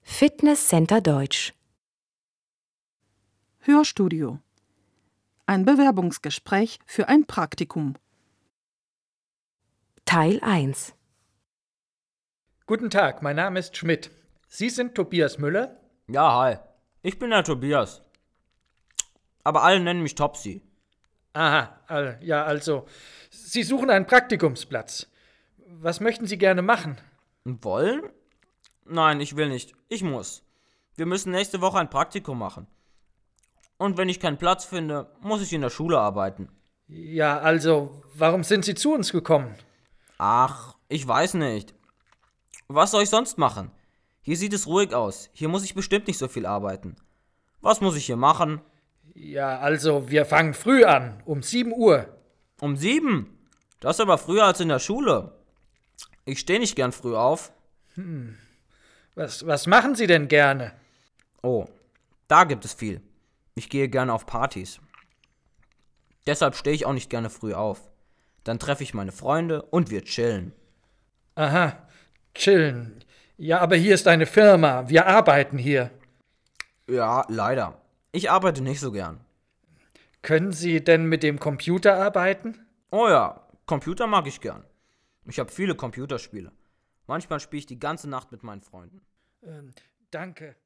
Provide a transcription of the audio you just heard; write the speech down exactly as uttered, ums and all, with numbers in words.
Fitnesscenter Deutsch. Hörstudio. Ein Bewerbungsgespräch für ein Praktikum. Teil eins. Guten Tag, mein Name ist Schmidt. Sie sind Tobias Müller? Ja, hi. Ich bin der Tobias. Aber alle nennen mich Topsy. Aha, all- ja, also, Sie suchen einen Praktikumsplatz. Was möchten Sie gerne machen? Wollen? Nein, ich will nicht. Ich muss. Wir müssen nächste Woche ein Praktikum machen. Und wenn ich keinen Platz finde, muss ich in der Schule arbeiten. Ja, also, warum sind Sie zu uns gekommen? Ach, ich weiß nicht. Was soll ich sonst machen? Hier sieht es ruhig aus. Hier muss ich bestimmt nicht so viel arbeiten. Was muss ich hier machen? Ja, also, wir fangen früh an, um sieben Uhr. Um sieben? Das ist aber früher als in der Schule. Ich stehe nicht gern früh auf. Was, was machen Sie denn gerne? Oh, da gibt es viel. Ich gehe gerne auf Partys. Deshalb stehe ich auch nicht gerne früh auf. Dann treffe ich meine Freunde und wir chillen. Aha, chillen. Ja, aber hier ist eine Firma, wir arbeiten hier. Ja, leider. Ich arbeite nicht so gern. Können Sie denn mit dem Computer arbeiten? Oh ja, Computer mag ich gern. Ich habe viele Computerspiele. Manchmal spiele ich die ganze Nacht mit meinen Freunden. Ähm, danke.